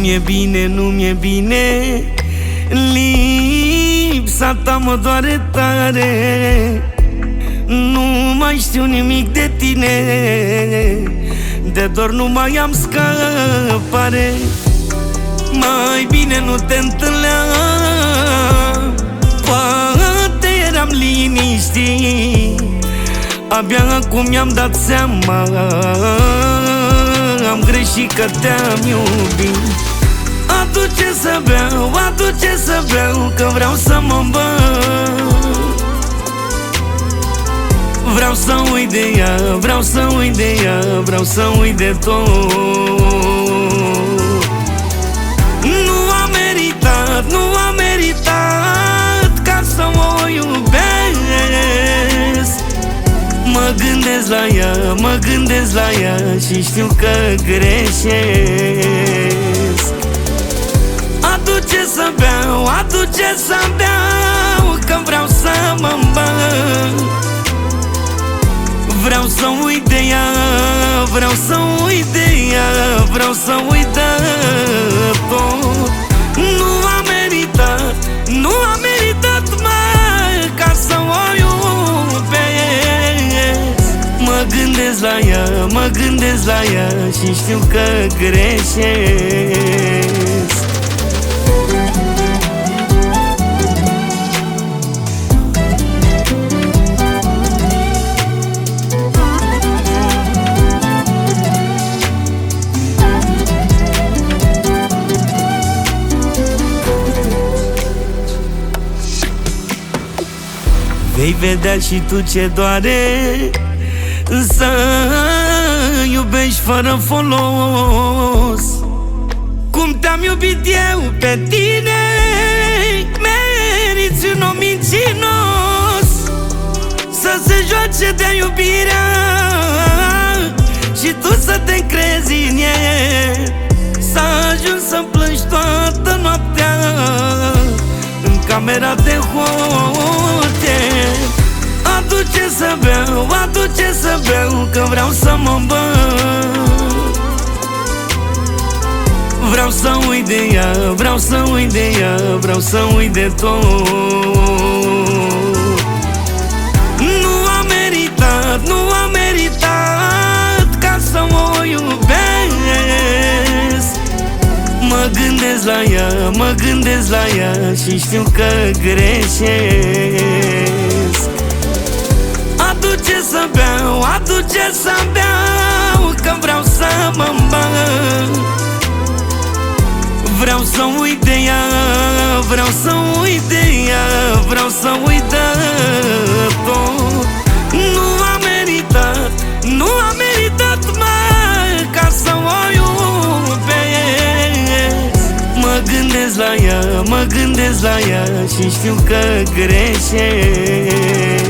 mi-e bine, nu mi-e bine. Lipsa ta mă doare tare. Nu mai știu nimic de tine. De dor nu mai am scăpare. Mai bine nu te întâlneam, poate eram liniștit. Abia acum mi-am dat seama, am greșit că te-am iubit. Adu-ce să beau, adu-ce să beau, că vreau să mă îmbăt. Vreau să uit de ea, vreau să uit de ea, vreau să uit de tot. Nu a meritat, nu a meritat ca să o iubesc. Mă gândesc la ea, mă gândesc la ea și știu că greșesc. Adu-ce să beau, adu-ce să beau, că vreau să mă îmbăt. Vreau să uit de ea, vreau să uit de ea, vreau să uit de tot. Nu a meritat, nu a meritat, mă, ca să o iubesc. Mă gândesc la ea, mă gândesc la ea și știu că greșesc. Vei vedea și tu ce doare să iubești fără folos. Cum te-am iubit eu pe tine, meriți un om mincinos. Să se joace de iubirea și tu să te încrezi în el. S-a ajuns să plângi toată noaptea în camera de hotel. Adu-ce să beau, adu-ce să beau, că vreau să mă îmbăt. Vreau să uit de ea, vreau să uit de ea, vreau să uit de tot. Nu a meritat, nu a meritat ca să o iubesc. Mă gândesc la ea, mă gândesc la ea și știu că greșesc. Adu-ce să beau, adu-ce să beau, că vreau să mă îmbăt. Vreau să uit de ea, vreau să uit de ea, vreau să uit de tot. Nu a meritat, nu a meritat, mă, ca să o iubesc. Mă gândesc la ea, mă gândesc la ea și știu că greșesc.